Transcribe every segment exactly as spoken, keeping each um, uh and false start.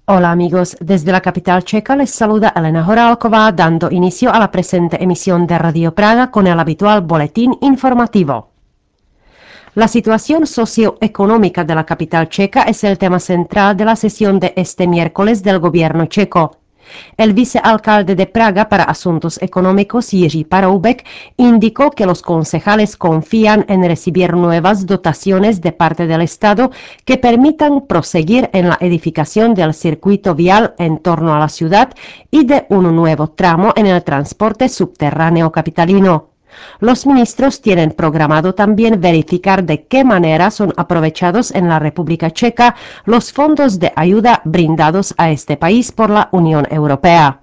Hola amigos, desde la capital checa les saluda Elena Horálková dando inicio a la presente emisión de Radio Praga con el habitual boletín informativo. La situación socioeconómica de la capital checa es el tema central de la sesión de este miércoles del gobierno checo. El vicealcalde de Praga para Asuntos Económicos, Jiří Paroubek, indicó que los concejales confían en recibir nuevas dotaciones de parte del Estado que permitan proseguir en la edificación del circuito vial en torno a la ciudad y de un nuevo tramo en el transporte subterráneo capitalino. Los ministros tienen programado también verificar de qué manera son aprovechados en la República Checa los fondos de ayuda brindados a este país por la Unión Europea.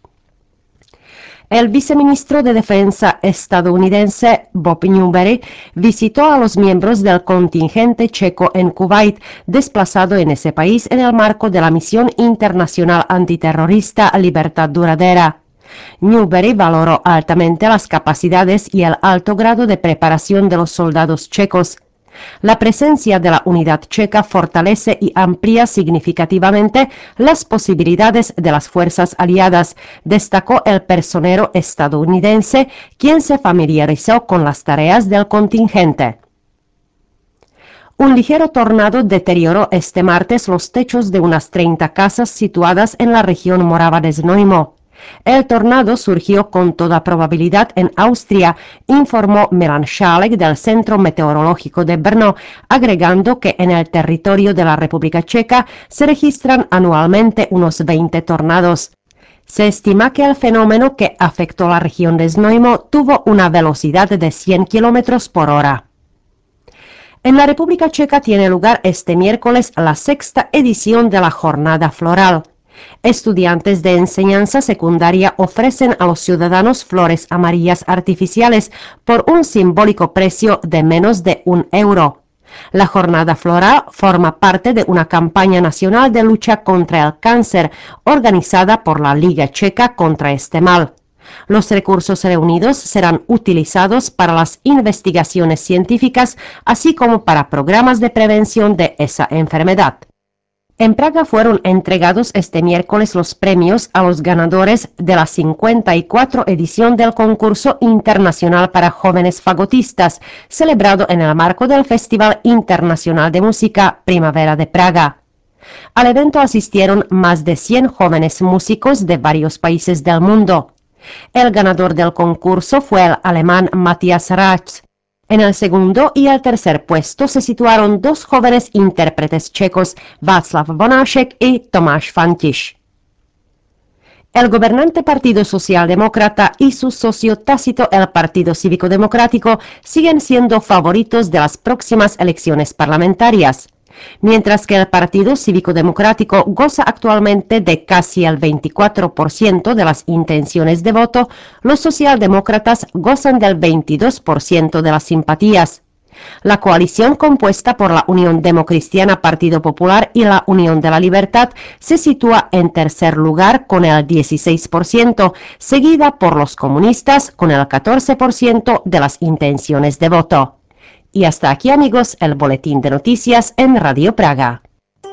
El viceministro de Defensa estadounidense Bob Newberry visitó a los miembros del contingente checo en Kuwait, desplazado en ese país en el marco de la misión internacional antiterrorista Libertad Duradera. Newberry valoró altamente las capacidades y el alto grado de preparación de los soldados checos. La presencia de la unidad checa fortalece y amplía significativamente las posibilidades de las fuerzas aliadas, destacó el personero estadounidense, quien se familiarizó con las tareas del contingente. Un ligero tornado deterioró este martes los techos de unas treinta casas situadas en la región morava de Znojmo. El tornado surgió con toda probabilidad en Austria, informó Milan Šálek del Centro Meteorológico de Brno, agregando que en el territorio de la República Checa se registran anualmente unos veinte tornados. Se estima que el fenómeno que afectó la región de Znojmo tuvo una velocidad de cien kilómetros por hora. En la República Checa tiene lugar este miércoles la sexta edición de la Jornada Floral. Estudiantes de enseñanza secundaria ofrecen a los ciudadanos flores amarillas artificiales por un simbólico precio de menos de un euro. La jornada floral forma parte de una campaña nacional de lucha contra el cáncer organizada por la Liga Checa contra este mal. Los recursos reunidos serán utilizados para las investigaciones científicas, así como para programas de prevención de esa enfermedad. En Praga fueron entregados este miércoles los premios a los ganadores de la cincuenta y cuatro edición del concurso internacional para jóvenes fagotistas, celebrado en el marco del Festival Internacional de Música Primavera de Praga. Al evento asistieron más de cien jóvenes músicos de varios países del mundo. El ganador del concurso fue el alemán Matthias Ratz. En el segundo y el tercer puesto se situaron dos jóvenes intérpretes checos, Václav Vonášek y Tomáš Fantiš. El gobernante Partido Socialdemócrata y su socio tácito el Partido Cívico Democrático siguen siendo favoritos de las próximas elecciones parlamentarias. Mientras que el Partido Cívico Democrático goza actualmente de casi el veinticuatro por ciento de las intenciones de voto, los socialdemócratas gozan del veintidós por ciento de las simpatías. La coalición compuesta por la Unión Democristiana Partido Popular y la Unión de la Libertad se sitúa en tercer lugar con el dieciséis por ciento, seguida por los comunistas con el catorce por ciento de las intenciones de voto. Y hasta aquí, amigos, el boletín de noticias en Radio Praga.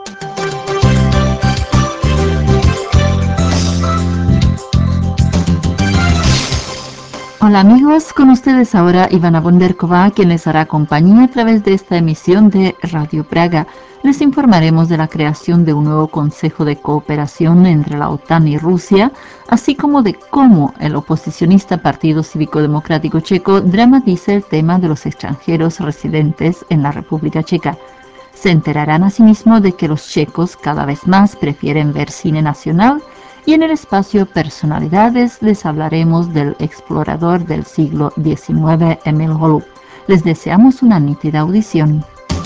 Hola amigos, con ustedes ahora Ivana Bonderkova, quien les hará compañía a través de esta emisión de Radio Praga. Les informaremos de la creación de un nuevo Consejo de Cooperación entre la OTAN y Rusia, así como de cómo el oposicionista Partido Cívico Democrático Checo dramatiza el tema de los extranjeros residentes en la República Checa. Se enterarán asimismo de que los checos cada vez más prefieren ver cine nacional. Y en el espacio Personalidades les hablaremos del explorador del siglo diecinueve, Emil Holub. Les deseamos una nítida audición.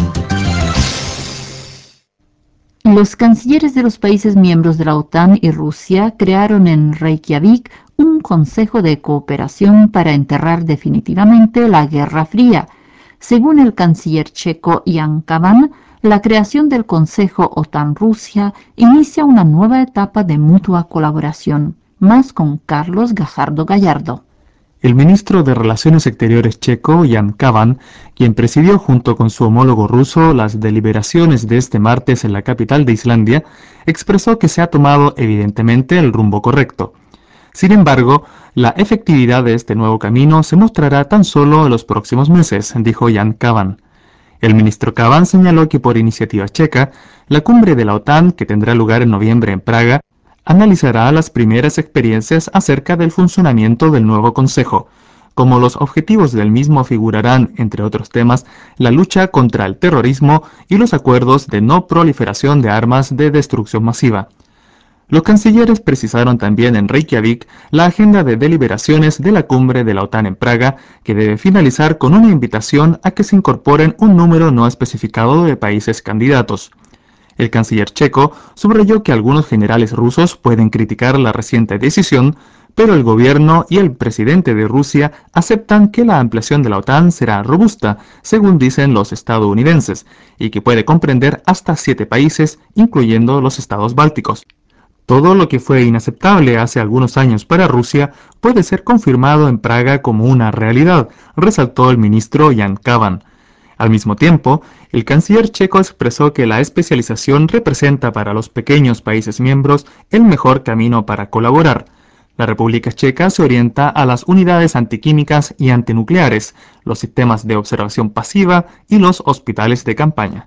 Los cancilleres de los países miembros de la OTAN y Rusia crearon en Reykjavik un consejo de cooperación para enterrar definitivamente la Guerra Fría. Según el canciller checo Jan Kavan, la creación del Consejo OTAN-Rusia inicia una nueva etapa de mutua colaboración, más con Carlos Gajardo Gallardo. El ministro de Relaciones Exteriores checo, Jan Kavan, quien presidió junto con su homólogo ruso las deliberaciones de este martes en la capital de Islandia, expresó que se ha tomado evidentemente el rumbo correcto. Sin embargo, la efectividad de este nuevo camino se mostrará tan solo en los próximos meses, dijo Jan Kavan. El ministro Kavan señaló que por iniciativa checa, la cumbre de la OTAN, que tendrá lugar en noviembre en Praga, analizará las primeras experiencias acerca del funcionamiento del nuevo Consejo. Como los objetivos del mismo figurarán, entre otros temas, la lucha contra el terrorismo y los acuerdos de no proliferación de armas de destrucción masiva. Los cancilleres precisaron también en Reykjavik la agenda de deliberaciones de la cumbre de la OTAN en Praga, que debe finalizar con una invitación a que se incorporen un número no especificado de países candidatos. El canciller checo subrayó que algunos generales rusos pueden criticar la reciente decisión, pero el gobierno y el presidente de Rusia aceptan que la ampliación de la OTAN será robusta, según dicen los estadounidenses, y que puede comprender hasta siete países, incluyendo los estados bálticos. Todo lo que fue inaceptable hace algunos años para Rusia puede ser confirmado en Praga como una realidad, resaltó el ministro Jan Kavan. Al mismo tiempo, el canciller checo expresó que la especialización representa para los pequeños países miembros el mejor camino para colaborar. La República Checa se orienta a las unidades antiquímicas y antinucleares, los sistemas de observación pasiva y los hospitales de campaña.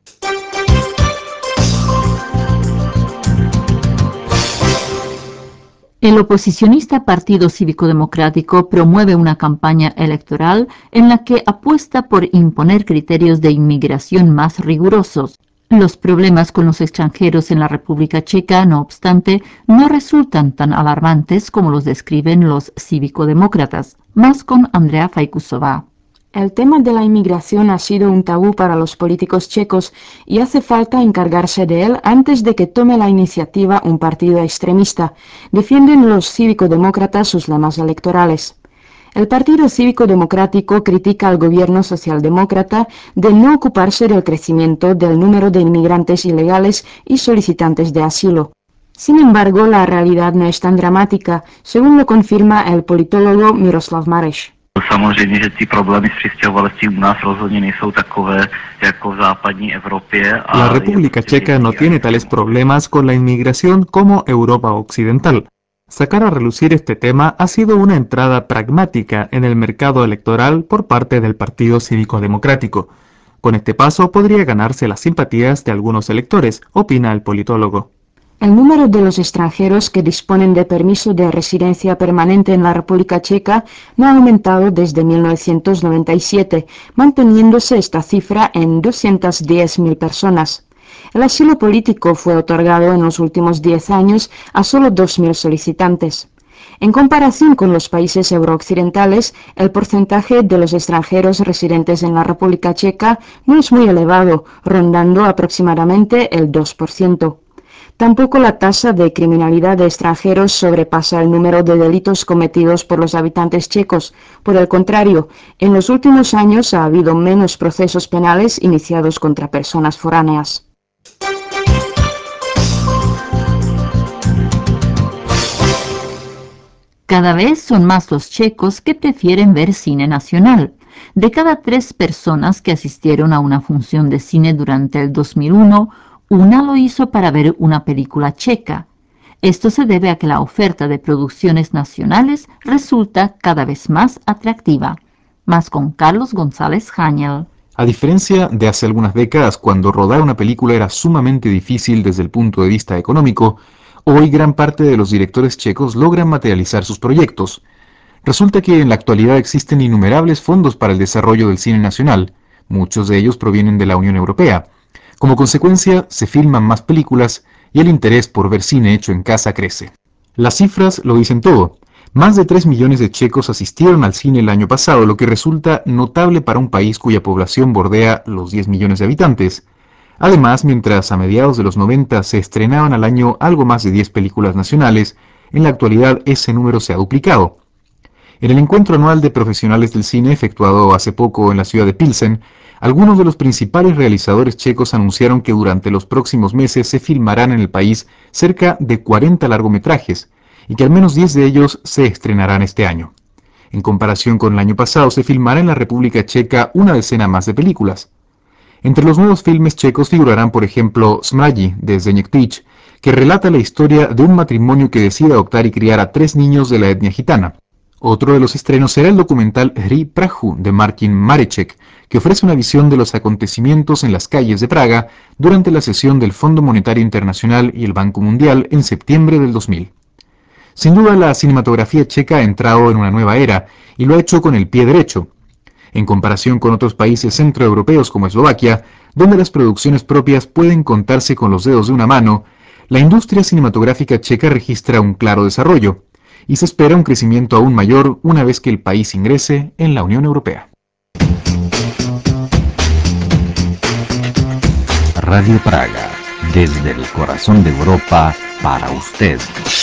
El oposicionista Partido Cívico Democrático promueve una campaña electoral en la que apuesta por imponer criterios de inmigración más rigurosos. Los problemas con los extranjeros en la República Checa, no obstante, no resultan tan alarmantes como los describen los cívico-demócratas. Más con Andrea Faikusova. El tema de la inmigración ha sido un tabú para los políticos checos y hace falta encargarse de él antes de que tome la iniciativa un partido extremista. Defienden los cívico-demócratas sus lemas electorales. El Partido Cívico Democrático critica al gobierno socialdemócrata de no ocuparse del crecimiento del número de inmigrantes ilegales y solicitantes de asilo. Sin embargo, la realidad no es tan dramática, según lo confirma el politólogo Miroslav Mareš. Samozřejmě, že ty problémy s přistěhovalectvím u nás rozhodně nejsou takové jako v západní Evropě. La República Checa no tiene tales problemas con la inmigración como Europa Occidental. Sacar a relucir este tema ha sido una entrada pragmática en el mercado electoral por parte del Partido Cívico Democrático. Con este paso podría ganarse las simpatías de algunos electores, opina el politólogo. El número de los extranjeros que disponen de permiso de residencia permanente en la República Checa no ha aumentado desde mil novecientos noventa y siete, manteniéndose esta cifra en doscientas diez mil personas. El asilo político fue otorgado en los últimos diez años a solo dos mil solicitantes. En comparación con los países eurooccidentales, el porcentaje de los extranjeros residentes en la República Checa no es muy elevado, rondando aproximadamente el dos por ciento. Tampoco la tasa de criminalidad de extranjeros sobrepasa el número de delitos cometidos por los habitantes checos. Por el contrario, en los últimos años ha habido menos procesos penales iniciados contra personas foráneas. Cada vez son más los checos que prefieren ver cine nacional. De cada tres personas que asistieron a una función de cine durante el dos mil uno, una lo hizo para ver una película checa. Esto se debe a que la oferta de producciones nacionales resulta cada vez más atractiva. Más con Carlos González Hañel. A diferencia de hace algunas décadas, cuando rodar una película era sumamente difícil desde el punto de vista económico, hoy gran parte de los directores checos logran materializar sus proyectos. Resulta que en la actualidad existen innumerables fondos para el desarrollo del cine nacional, muchos de ellos provienen de la Unión Europea. Como consecuencia, se filman más películas y el interés por ver cine hecho en casa crece. Las cifras lo dicen todo. Más de tres millones de checos asistieron al cine el año pasado, lo que resulta notable para un país cuya población bordea los diez millones de habitantes. Además, mientras a mediados de los noventa se estrenaban al año algo más de diez películas nacionales, en la actualidad ese número se ha duplicado. En el encuentro anual de profesionales del cine efectuado hace poco en la ciudad de Pilsen, algunos de los principales realizadores checos anunciaron que durante los próximos meses se filmarán en el país cerca de cuarenta largometrajes y que al menos diez de ellos se estrenarán este año. En comparación con el año pasado, se filmará en la República Checa una decena más de películas. Entre los nuevos filmes checos figurarán, por ejemplo, Smraji, de Zdeněk Tich, que relata la historia de un matrimonio que decide adoptar y criar a tres niños de la etnia gitana. Otro de los estrenos será el documental Hry Prahu, de Martin Mareček, que ofrece una visión de los acontecimientos en las calles de Praga durante la sesión del Fondo Monetario Internacional y el Banco Mundial en septiembre del dos mil. Sin duda, la cinematografía checa ha entrado en una nueva era y lo ha hecho con el pie derecho. En comparación con otros países centroeuropeos como Eslovaquia, donde las producciones propias pueden contarse con los dedos de una mano, la industria cinematográfica checa registra un claro desarrollo, y se espera un crecimiento aún mayor una vez que el país ingrese en la Unión Europea. Radio Praga, desde el corazón de Europa, para usted.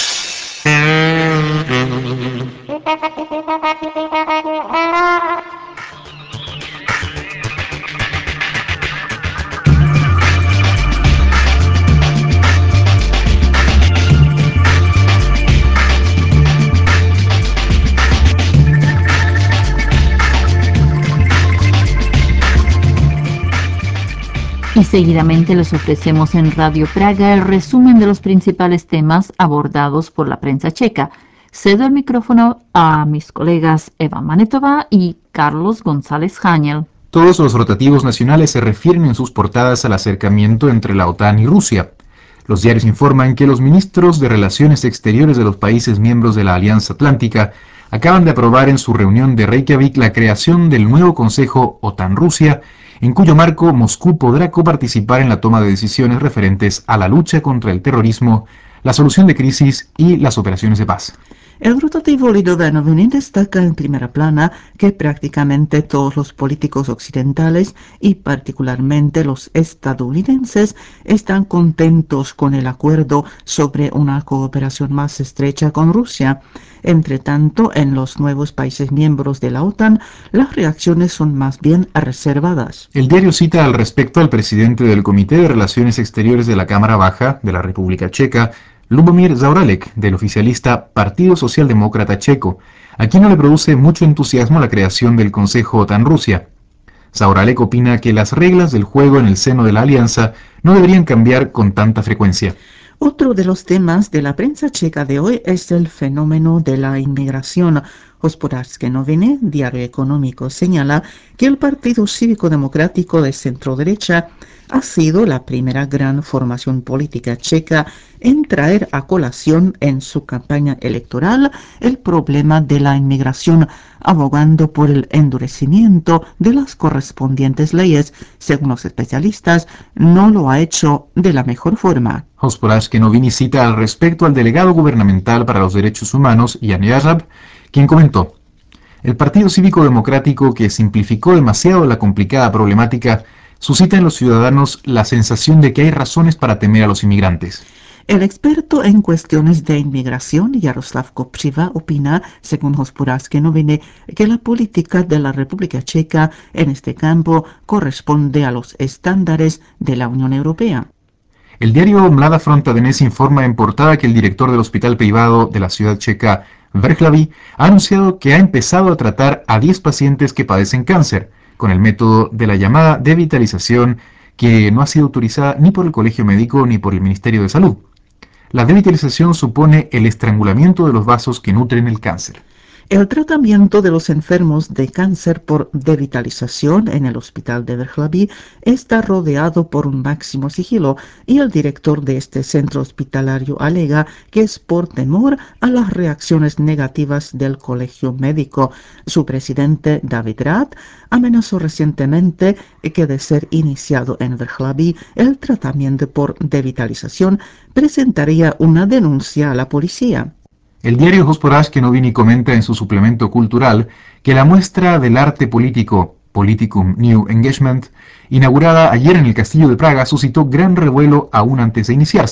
Y seguidamente les ofrecemos en Radio Praga el resumen de los principales temas abordados por la prensa checa. Cedo el micrófono a mis colegas Eva Manetova y Carlos González Hañel. Todos los rotativos nacionales se refieren en sus portadas al acercamiento entre la OTAN y Rusia. Los diarios informan que los ministros de Relaciones Exteriores de los países miembros de la Alianza Atlántica acaban de aprobar en su reunión de Reykjavik la creación del nuevo Consejo OTAN-Rusia, en cuyo marco Moscú podrá coparticipar en la toma de decisiones referentes a la lucha contra el terrorismo, la solución de crisis y las operaciones de paz. El rotativo Lidovenovini destaca en primera plana que prácticamente todos los políticos occidentales y particularmente los estadounidenses están contentos con el acuerdo sobre una cooperación más estrecha con Rusia. Entre tanto, en los nuevos países miembros de la OTAN, las reacciones son más bien reservadas. El diario cita al respecto al presidente del Comité de Relaciones Exteriores de la Cámara Baja de la República Checa, Lubomír Zaorálek, del oficialista Partido Socialdemócrata Checo, a quien no le produce mucho entusiasmo la creación del Consejo OTAN-Rusia. Zaorálek opina que las reglas del juego en el seno de la alianza no deberían cambiar con tanta frecuencia. Otro de los temas de la prensa checa de hoy es el fenómeno de la inmigración. Hospodářské noviny, diario económico, señala que el Partido Cívico-Democrático de centro-derecha ha sido la primera gran formación política checa en traer a colación en su campaña electoral el problema de la inmigración, abogando por el endurecimiento de las correspondientes leyes. Según los especialistas, no lo ha hecho de la mejor forma. Hospodářské noviny cita al respecto al delegado gubernamental para los derechos humanos, Jan Jarab, quien comentó: el Partido Cívico Democrático, que simplificó demasiado la complicada problemática, suscita en los ciudadanos la sensación de que hay razones para temer a los inmigrantes. El experto en cuestiones de inmigración, Jaroslav Kopřiva, opina, según Hospodářské noviny, que la política de la República Checa en este campo corresponde a los estándares de la Unión Europea. El diario Mlada Fronta Dnes informa en portada que el director del hospital privado de la ciudad checa, Vrchlabí, ha anunciado que ha empezado a tratar a diez pacientes que padecen cáncer, con el método de la llamada devitalización, que no ha sido autorizada ni por el Colegio Médico ni por el Ministerio de Salud. La devitalización supone el estrangulamiento de los vasos que nutren el cáncer. El tratamiento de los enfermos de cáncer por devitalización en el hospital de Vrchlabí está rodeado por un máximo sigilo y el director de este centro hospitalario alega que es por temor a las reacciones negativas del colegio médico. Su presidente, David Rath, amenazó recientemente que de ser iniciado en Vrchlabí el tratamiento por devitalización presentaría una denuncia a la policía. El diario Hospodářské noviny comenta en su suplemento cultural que la muestra del arte político, Politicum New Engagement, inaugurada ayer en el Castillo de Praga, suscitó gran revuelo aún antes de iniciarse.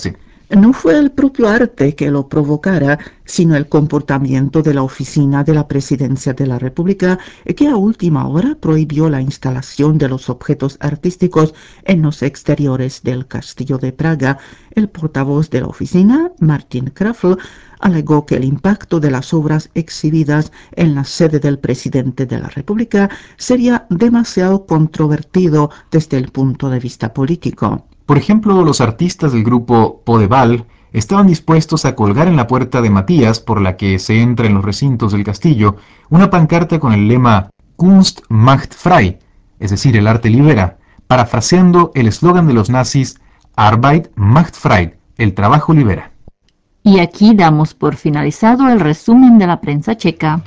No fue el propio arte que lo provocara, sino el comportamiento de la oficina de la Presidencia de la República, que a última hora prohibió la instalación de los objetos artísticos en los exteriores del Castillo de Praga. El portavoz de la oficina, Martin Krafl, alegó que el impacto de las obras exhibidas en la sede del presidente de la República sería demasiado controvertido desde el punto de vista político. Por ejemplo, los artistas del grupo Podeval estaban dispuestos a colgar en la puerta de Matías por la que se entra en los recintos del castillo una pancarta con el lema Kunst macht frei, es decir, el arte libera, parafraseando el eslogan de los nazis Arbeit macht frei, el trabajo libera. Y aquí damos por finalizado el resumen de la prensa checa.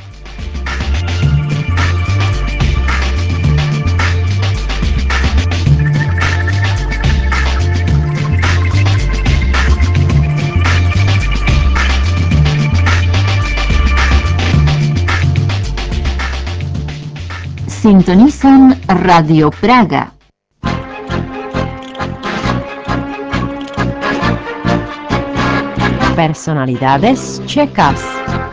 Sintonizan Radio Praga. Personalidades checas.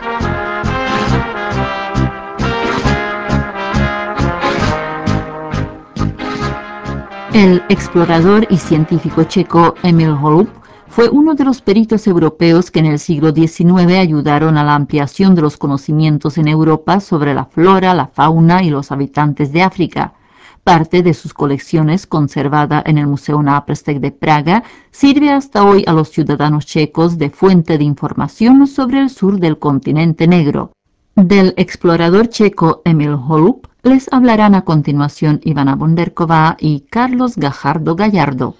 El explorador y científico checo Emil Holub fue uno de los peritos europeos que en el siglo diecinueve ayudaron a la ampliación de los conocimientos en Europa sobre la flora, la fauna y los habitantes de África. Parte de sus colecciones, conservada en el Museo Náprstek de Praga, sirve hasta hoy a los ciudadanos checos de fuente de información sobre el sur del continente negro. Del explorador checo Emil Holub les hablarán a continuación Ivana Bonderková y Carlos Gajardo Gallardo.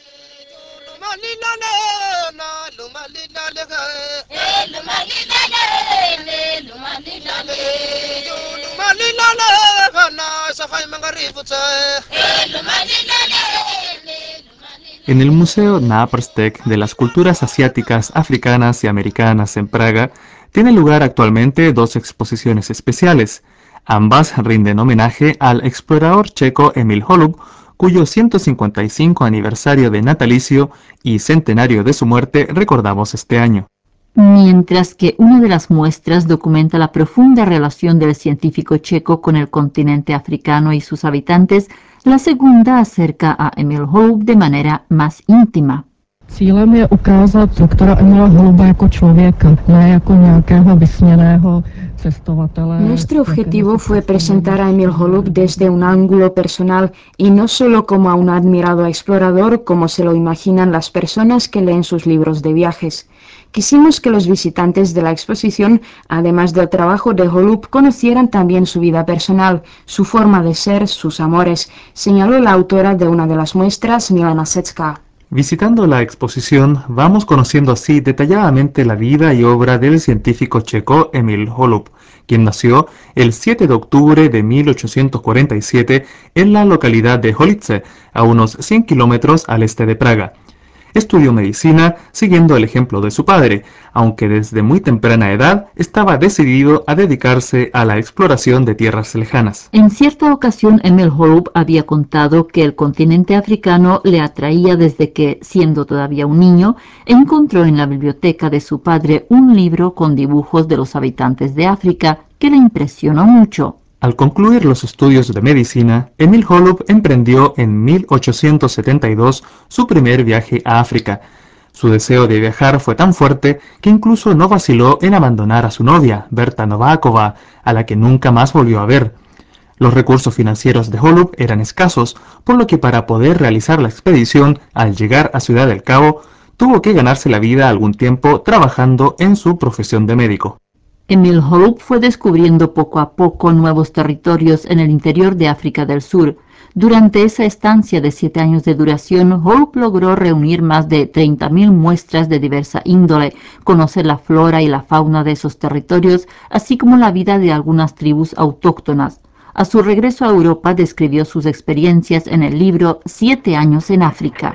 En el Museo Náprstek de las Culturas Asiáticas, Africanas y Americanas en Praga, tiene lugar actualmente dos exposiciones especiales. Ambas rinden homenaje al explorador checo Emil Holub, cuyo ciento cincuenta y cinco aniversario de natalicio y centenario de su muerte recordamos este año. Mientras que una de las muestras documenta la profunda relación del científico checo con el continente africano y sus habitantes, la segunda acerca a Emil Holub de manera más íntima. Cílem je ukázat doktora Emila Holuba jako člověka, ne jako nějakého vysněného cestovatele. Nuestro objetivo fue presentar a Emil Holub desde un ángulo personal y no solo como a un admirado explorador como se lo imaginan las personas que leen sus libros de viajes. Quisimos que los visitantes de la exposición, además del trabajo de Holub, conocieran también su vida personal, su forma de ser, sus amores, señaló la autora de una de las muestras, Milena Secka. Visitando la exposición, vamos conociendo así detalladamente la vida y obra del científico checo Emil Holub, quien nació el siete de octubre de mil ochocientos cuarenta y siete en la localidad de Holice, a unos cien kilómetros al este de Praga. Estudió medicina siguiendo el ejemplo de su padre, aunque desde muy temprana edad estaba decidido a dedicarse a la exploración de tierras lejanas. En cierta ocasión, Emil Holub había contado que el continente africano le atraía desde que, siendo todavía un niño, encontró en la biblioteca de su padre un libro con dibujos de los habitantes de África que le impresionó mucho. Al concluir los estudios de medicina, Emil Holub emprendió en mil ochocientos setenta y dos su primer viaje a África. Su deseo de viajar fue tan fuerte que incluso no vaciló en abandonar a su novia, Berta Nováková, a la que nunca más volvió a ver. Los recursos financieros de Holub eran escasos, por lo que para poder realizar la expedición, al llegar a Ciudad del Cabo, tuvo que ganarse la vida algún tiempo trabajando en su profesión de médico. Emil Holub fue descubriendo poco a poco nuevos territorios en el interior de África del Sur. Durante esa estancia de siete años de duración, Holub logró reunir más de treinta mil muestras de diversa índole, conocer la flora y la fauna de esos territorios, así como la vida de algunas tribus autóctonas. A su regreso a Europa describió sus experiencias en el libro Siete años en África.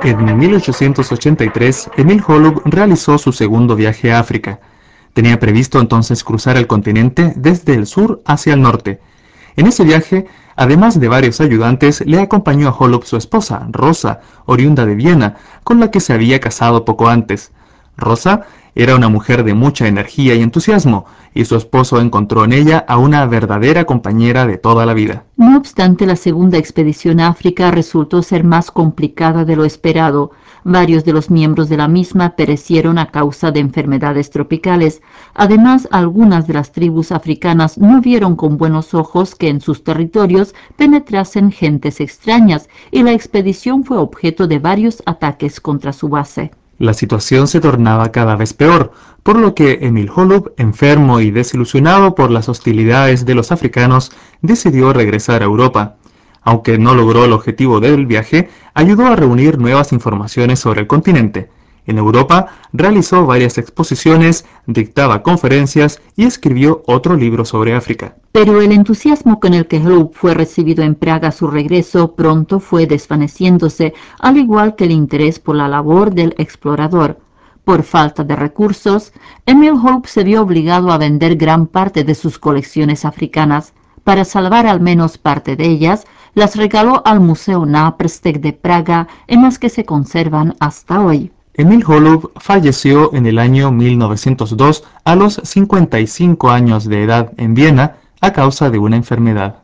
En mil ochocientos ochenta y tres, Emil Holub realizó su segundo viaje a África. Tenía previsto entonces cruzar el continente desde el sur hacia el norte. En ese viaje, además de varios ayudantes, le acompañó a Holub su esposa, Rosa, oriunda de Viena, con la que se había casado poco antes. Rosa era una mujer de mucha energía y entusiasmo, y su esposo encontró en ella a una verdadera compañera de toda la vida. No obstante, la segunda expedición a África resultó ser más complicada de lo esperado. Varios de los miembros de la misma perecieron a causa de enfermedades tropicales. Además, algunas de las tribus africanas no vieron con buenos ojos que en sus territorios penetrasen gentes extrañas, y la expedición fue objeto de varios ataques contra su base. La situación se tornaba cada vez peor, por lo que Emil Holub, enfermo y desilusionado por las hostilidades de los africanos, decidió regresar a Europa. Aunque no logró el objetivo del viaje, ayudó a reunir nuevas informaciones sobre el continente. En Europa realizó varias exposiciones, dictaba conferencias y escribió otro libro sobre África. Pero el entusiasmo con el que Holub fue recibido en Praga a su regreso pronto fue desvaneciéndose, al igual que el interés por la labor del explorador. Por falta de recursos, Emil Holub se vio obligado a vender gran parte de sus colecciones africanas. Para salvar al menos parte de ellas, las regaló al Museo Náprstek de Praga, en las que se conservan hasta hoy. Emil Holub falleció en el año mil novecientos dos a los cincuenta y cinco años de edad en Viena a causa de una enfermedad.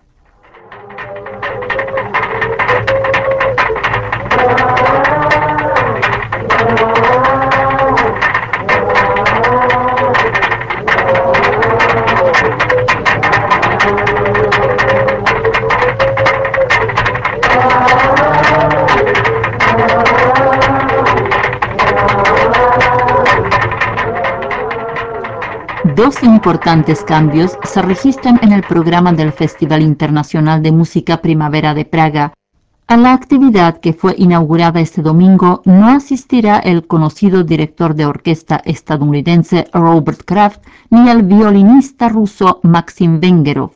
Dos importantes cambios se registran en el programa del Festival Internacional de Música Primavera de Praga. A la actividad que fue inaugurada este domingo no asistirá el conocido director de orquesta estadounidense Robert Kraft ni el violinista ruso Maxim Vengerov.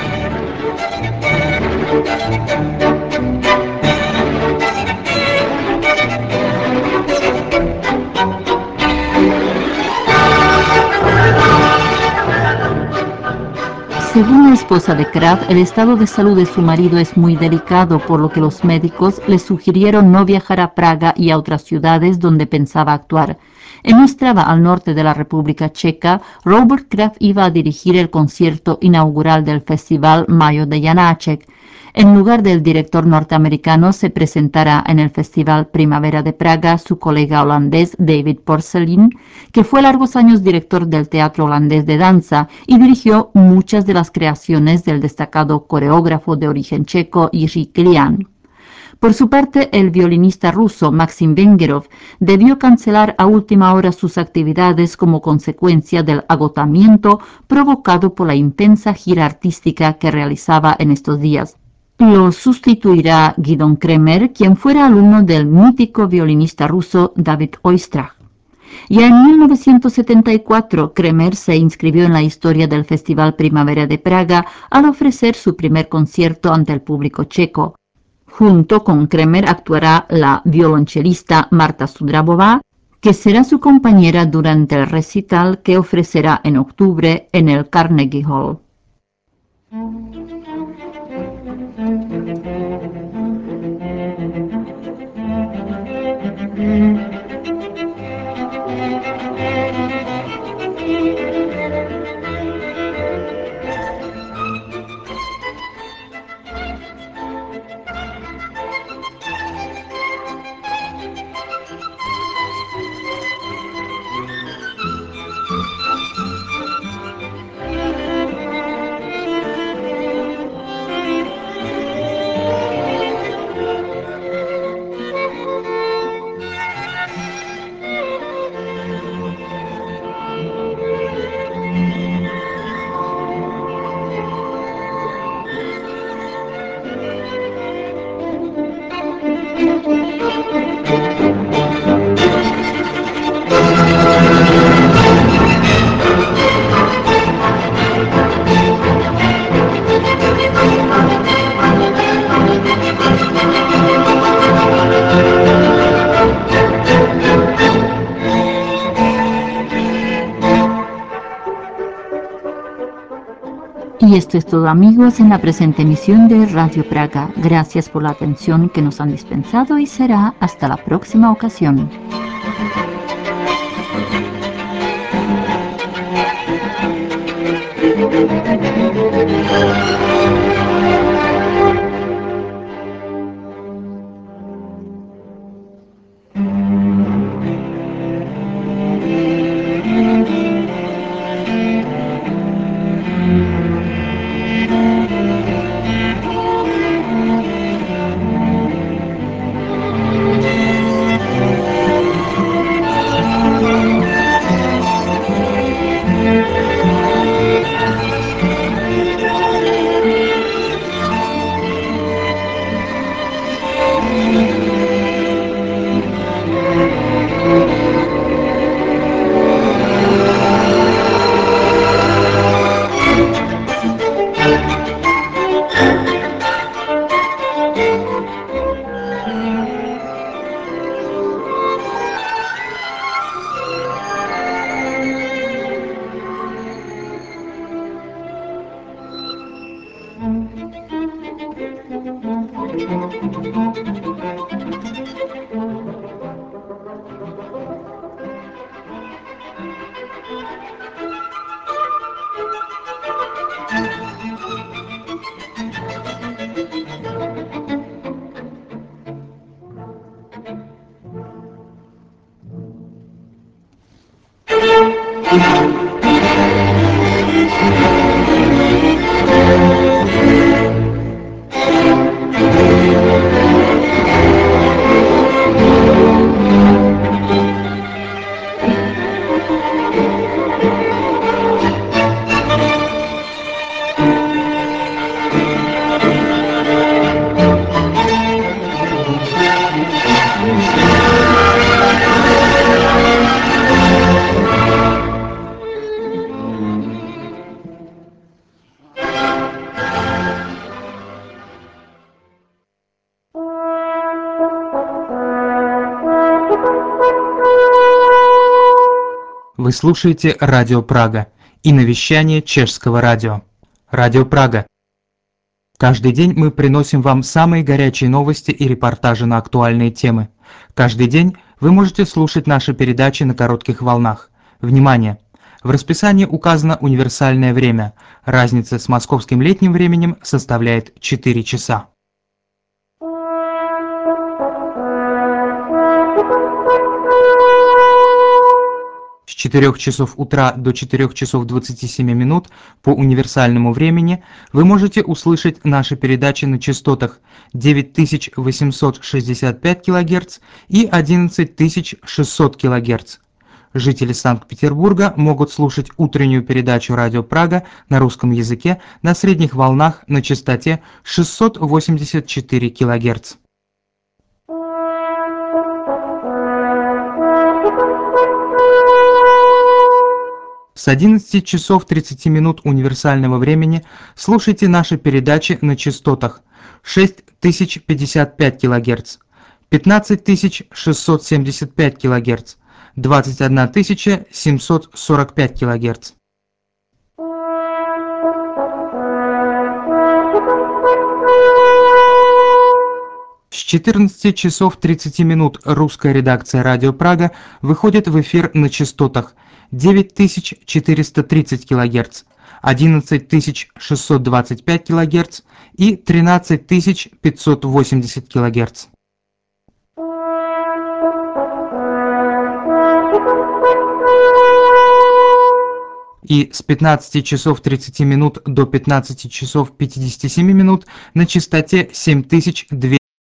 Según la esposa de Kraft, el estado de salud de su marido es muy delicado, por lo que los médicos le sugirieron no viajar a Praga y a otras ciudades donde pensaba actuar. En Ostrava, al norte de la República Checa, Robert Kraft iba a dirigir el concierto inaugural del festival Mayo de Janáček. En lugar del director norteamericano se presentará en el Festival Primavera de Praga su colega holandés David Porcellin, que fue largos años director del Teatro Holandés de Danza y dirigió muchas de las creaciones del destacado coreógrafo de origen checo Jiří Kylián. Por su parte, el violinista ruso Maxim Vengerov debió cancelar a última hora sus actividades como consecuencia del agotamiento provocado por la intensa gira artística que realizaba en estos días. Lo sustituirá Gidon Kremer, quien fuera alumno del mítico violinista ruso David Oistrakh. Ya en mil novecientos setenta y cuatro, Kremer se inscribió en la historia del Festival Primavera de Praga al ofrecer su primer concierto ante el público checo. Junto con Kremer actuará la violonchelista Marta Sudrabová, que será su compañera durante el recital que ofrecerá en octubre en el Carnegie Hall. Y esto es todo, amigos, en la presente emisión de Radio Praga. Gracias por la atención que nos han dispensado y será hasta la próxima ocasión. Вы слушаете Радио Прага и навещание чешского радио. Радио Прага. Каждый день мы приносим вам самые горячие новости и репортажи на актуальные темы. Каждый день вы можете слушать наши передачи на коротких волнах. Внимание! В расписании указано универсальное время. Разница с московским летним временем составляет четыре часа. С четырёх часов утра до четырёх часов двадцати семи минут по универсальному времени вы можете услышать наши передачи на частотах девять тысяч восемьсот шестьдесят пять килогерц и одиннадцать тысяч шестьсот килогерц. Жители Санкт-Петербурга могут слушать утреннюю передачу «Радио Прага» на русском языке на средних волнах на частоте шестьсот восемьдесят четыре килогерц. С одиннадцати часов тридцати минут универсального времени слушайте наши передачи на частотах шесть тысяч пятьдесят пять килогерц, пятнадцать тысяч шестьсот семьдесят пять килогерц, двадцать одна тысяча семьсот сорок пять килогерц. С четырнадцати часов тридцати минут русская редакция «Радио Прага» выходит в эфир на частотах девять тысяч четыреста тридцать килогерц, одиннадцать тысяч шестьсот двадцать пять килогерц и тринадцать тысяч пятьсот восемьдесят килогерц. И с пятнадцати часов тридцати минут до пятнадцати часов пятидесяти семи минут на частоте семь тысяч двести